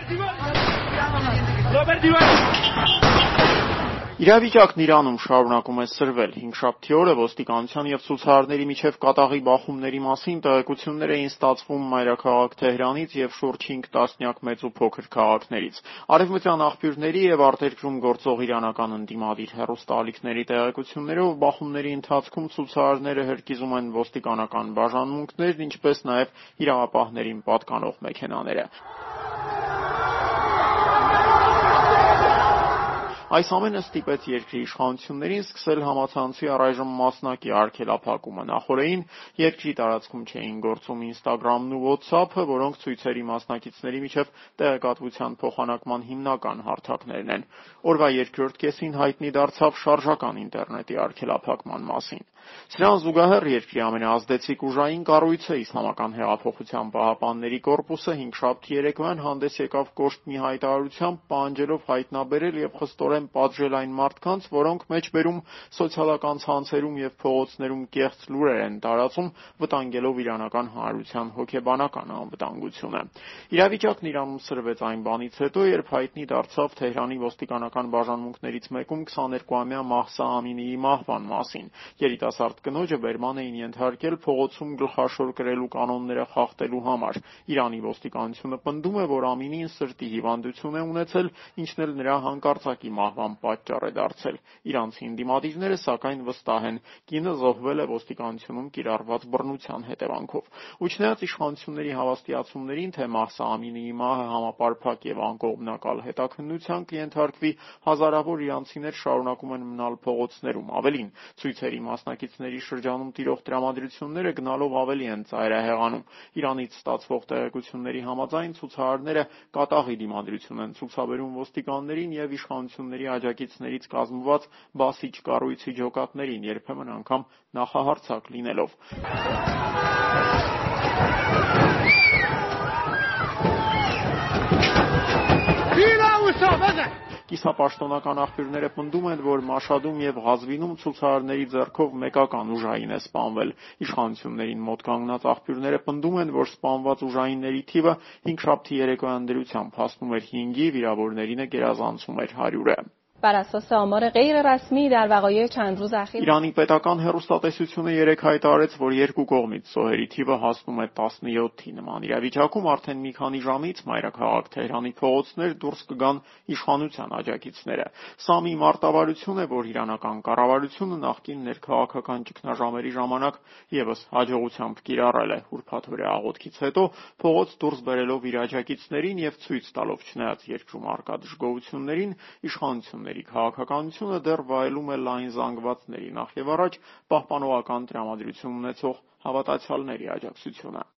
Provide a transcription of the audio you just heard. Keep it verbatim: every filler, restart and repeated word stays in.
Իրավիճակն Իրանում շարունակում է սրվել։ Հինգշաբթի օրը ոստիկանության և ցուցարարների միջև կատաղի բախումների մասին տեղեկություններ էին ստացվում մայրաքաղաք Թեհրանից և շուրջ հինգ տասնյակ մեծ ու փոքր քաղաքներից։ Արևմտյան աղբյուրների և արտերկրում գործող իրանական ընդդիմադիր հեռուստաալիքների տեղեկություններով բախումների ընթացքում ցուցարարները հրկիզում են ոստիկանական բաժանմունքներն, ինչպես նաև իրավապահներին պատկանող մեքենաները։ Այս ամենը ստիպեց երկրի իշխանություններին սկսել համացանցի առայժմ մասնակի արգելափակումը։ Նախօրեին երկրի տարածքում չէին գործում Instagram-ն ու WhatsApp-ը, որոնք ցույցերի մասնակիցների միջև տեղեկատվության փոխանակման հիմնական հարթակներն են։ Օրվա երկրորդ կեսին հայտնի դարձավ շարժական ինտերնետի արգելափակման մասին։ Սրան զուգահեռ երկրի ամենաազդեցիկ ուժային կառույցը Իսլամական հեղափոխության պահապանների կորպուսը հինգշաբթի երեկոյան հանդես եկավ կոշտ մի հայտարարությամբ, պահանջելով հայտնաբերել և խստորեն պատժել այն մարդկանց, որոնք մեջբերում սոցիալական ցանցերում և փողոցներում կեղծ լուրեր են տարածում, վտանգելով իրանական հանրության հոգեբանական անվտանգությունը։ Իրավիճակն Իրանում սրվեց այն բանից հետո, երբ հայտնի դարձավ Թեհրանի ոստիկանական բաժանմունքներից մեկում քսաներկուամյա Մահսա Ամինիի մահվան մասին։ Երիտասարդ կնոջը բերման էին ենթարկել փողոցում գլխաշոր կրելու կանոնները խախտելու համար։ Իրանի ոստիկանությունը պնդում է, որ Ամինին սրտի հիվանդություն է ունեցել, ինչն էլ նրա հանկարծակի մահվան պատճառ է դարձել։ Իրանցի ընդդիմադիրները սակայն վստահ են, կինը զոհվել է ոստիկանությունում կիրառված բռնության հետևանքով։ Ու չնայած իշխանությունների հավաստիացումներին, թե Մահսա Ամինիի մահը համապարփակ և անկողմնակալ հետաքննության կենթարկվի, հազարավոր իրանցիներ շարունակում են մնալ փողոցներում։ Ավելին, ցույցերի մասնակիցների շրջանում տիրող տրամադրությունները գնալով ավելի են ծայրահեղանում։ Իրանից ստացվող տեղեկությունների համաձայն ցուցարարները կատաղի դիմադրություն են ցուցաբերում ոստիկաններին և իշխանությունների աջակիցներից կազմված բասիջ կառույցի ջոկատներին, երբեմն անգամ նախահարձակ լինելով։ Կիսապաշտոնական աղբյուրները պնդում են, որ Մաշհադում և Ղազվինում ցուցարարների ձեռքով մեկական ուժային է սպանվել։ Իշխանություններին մոտ կանգնած աղբյուրները պնդում են, որ սպանված ուժայինների թիվը հինգշաբթի երեկոյան դրությամբ հասնում էր հինգի, վիրավորներինը գերազանցում էր հարյուրը։ بر اساس آمار غیر رسمی در وقایع چند روز اخیر Իրանի պետական հեռուստատեսությունը երեկ հայտարարեց, որ երկու կողմից զոհերի թիվը հասնում է տասնյոթի։ Նման իրավիճակում արդեն մի քանի ժամից մայրաքաղաք Թեհրանի փողոցներ դուրս կգան իշխանության աջակիցները։ Սա մի մարտավարություն է, որ իրանական կառավարությունը նախկին ներքաղաքական ճգնաժամերի ժամանակ ևս հաջողությամբ կիրառել է։ Ուրբաթօրյա աղոթքից հետո փողոց դուրս բերելով իր աջակիցներին և ցույց տալով չնայած երկրում առկա դժգոհություններին, իշխանությունների քաղաքականությունը դեռ վայելում է լայն զանգվածների, նախևառաջ պահպանողական տրամադրություն ունեցող հավատացյալների աջակցությունը։